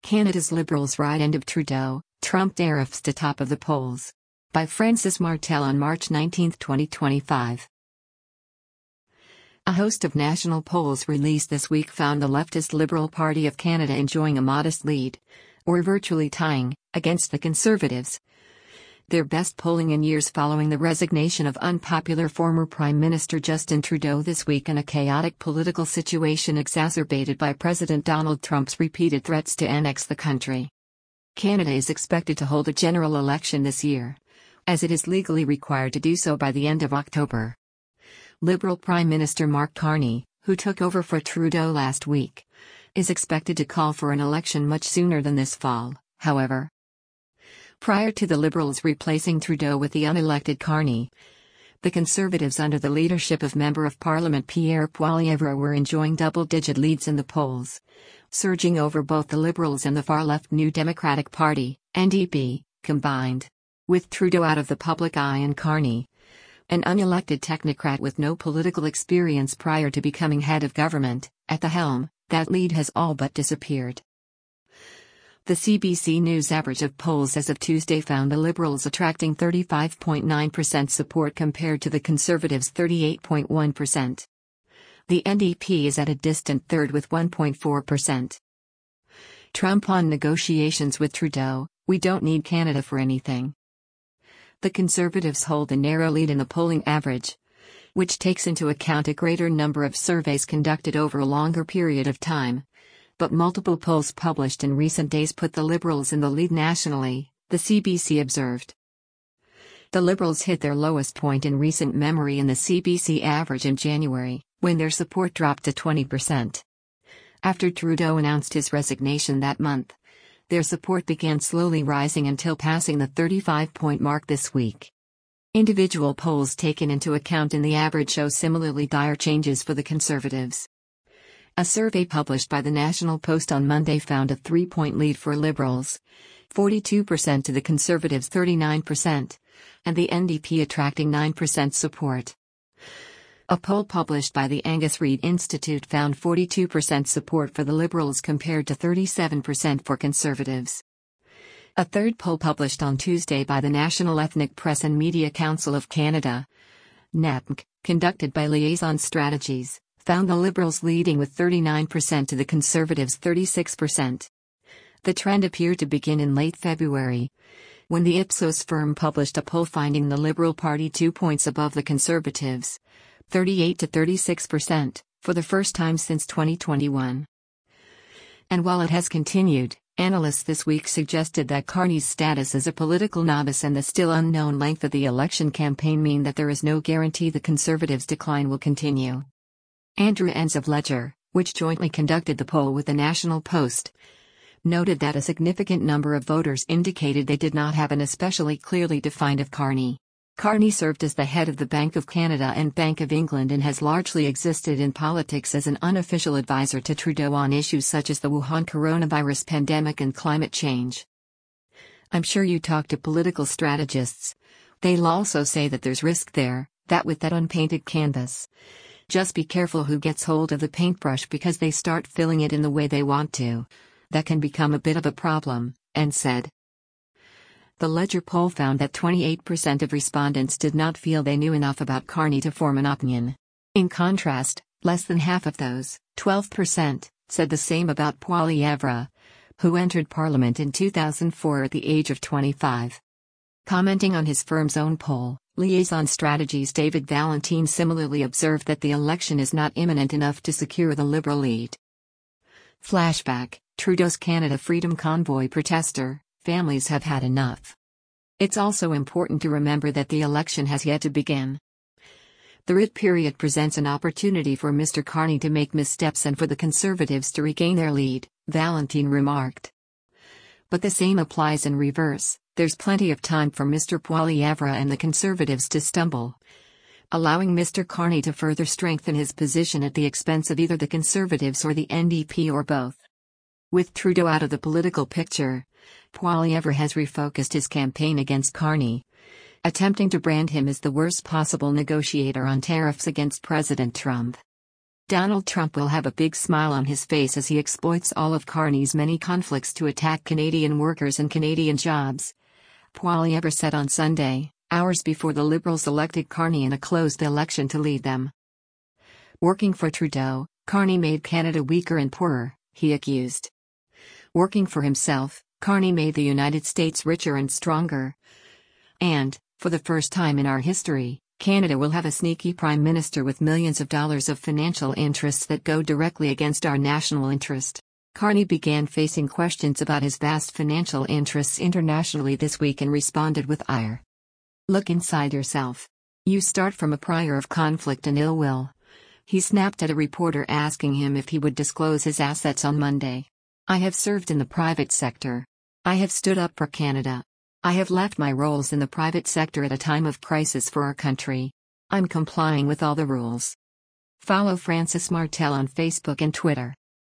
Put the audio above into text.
Canada's Liberals ride end of Trudeau, Trump tariffs to top of the polls. By Francis Martel on March 19, 2025. A host of national polls released this week found the leftist Liberal Party of Canada enjoying a modest lead, or virtually tying, against the Conservatives. Their best polling in years following the resignation of unpopular former Prime Minister Justin Trudeau this week in a chaotic political situation exacerbated by President Donald Trump's repeated threats to annex the country. Canada is expected to hold a general election this year, as it is legally required to do so by the end of October. Liberal Prime Minister Mark Carney, who took over for Trudeau last week, is expected to call for an election much sooner than this fall, however. Prior to the Liberals replacing Trudeau with the unelected Carney, the Conservatives under the leadership of Member of Parliament Pierre Poilievre were enjoying double-digit leads in the polls, surging over both the Liberals and the far-left New Democratic Party, NDP, combined. With Trudeau out of the public eye and Carney, an unelected technocrat with no political experience prior to becoming head of government, at the helm, that lead has all but disappeared. The CBC News average of polls as of Tuesday found the Liberals attracting 35.9% support compared to the Conservatives' 38.1%. The NDP is at a distant third with 1.4%. Trump on negotiations with Trudeau: "We don't need Canada for anything." The Conservatives hold a narrow lead in the polling average, which takes into account a greater number of surveys conducted over a longer period of time. But multiple polls published in recent days put the Liberals in the lead nationally, the CBC observed. The Liberals hit their lowest point in recent memory in the CBC average in January, when their support dropped to 20%. After Trudeau announced his resignation that month, their support began slowly rising until passing the 35-point mark this week. Individual polls taken into account in the average show similarly dire changes for the Conservatives. A survey published by the National Post on Monday found a 3-point lead for Liberals, 42% to the Conservatives' 39%, and the NDP attracting 9% support. A poll published by the Angus Reid Institute found 42% support for the Liberals compared to 37% for Conservatives. A third poll published on Tuesday by the National Ethnic Press and Media Council of Canada, NEPC, conducted by Liaison Strategies, found the Liberals leading with 39% to the Conservatives' 36%. The trend appeared to begin in late February, when the Ipsos firm published a poll finding the Liberal Party 2 points above the Conservatives, 38 to 36%, for the first time since 2021. And while it has continued, analysts this week suggested that Carney's status as a political novice and the still unknown length of the election campaign mean that there is no guarantee the Conservatives' decline will continue. Andrew Enns of Ledger, which jointly conducted the poll with the National Post, noted that a significant number of voters indicated they did not have an especially clearly defined of Carney. Carney served as the head of the Bank of Canada and Bank of England and has largely existed in politics as an unofficial advisor to Trudeau on issues such as the Wuhan coronavirus pandemic and climate change. "I'm sure you talk to political strategists. They'll also say that there's risk there, that with that unpainted canvas. Just be careful who gets hold of the paintbrush because they start filling it in the way they want to. That can become a bit of a problem," Enns said. The Ledger poll found that 28% of respondents did not feel they knew enough about Carney to form an opinion. In contrast, less than half of those, 12%, said the same about Poilievre, who entered Parliament in 2004 at the age of 25. Commenting on his firm's own poll, Liaison Strategies' David Valentine similarly observed that the election is not imminent enough to secure the Liberal lead. Flashback: Trudeau's Canada Freedom Convoy protester, "Families have had enough." It's also important to remember that the election has yet to begin. The writ period presents an opportunity for Mr. Carney to make missteps and for the Conservatives to regain their lead, Valentine remarked. But the same applies in reverse. There's plenty of time for Mr. Poilievre and the Conservatives to stumble, allowing Mr. Carney to further strengthen his position at the expense of either the Conservatives or the NDP or both. With Trudeau out of the political picture, Poilievre has refocused his campaign against Carney, attempting to brand him as the worst possible negotiator on tariffs against President Trump. Donald Trump will have a big smile on his face as he exploits all of Carney's many conflicts to attack Canadian workers and Canadian jobs. Poilievre said on Sunday, hours before the Liberals elected Carney in a closed election to lead them. Working for Trudeau, Carney made Canada weaker and poorer, he accused. Working for himself, Carney made the United States richer and stronger. And, for the first time in our history, Canada will have a sneaky prime minister with millions of dollars of financial interests that go directly against our national interest. Carney began facing questions about his vast financial interests internationally this week and responded with ire. Look inside yourself. You start from a prior of conflict and ill will. He snapped at a reporter asking him if he would disclose his assets on Monday. I have served in the private sector. I have stood up for Canada. I have left my roles in the private sector at a time of crisis for our country. I'm complying with all the rules. Follow Francis Martel on Facebook and Twitter.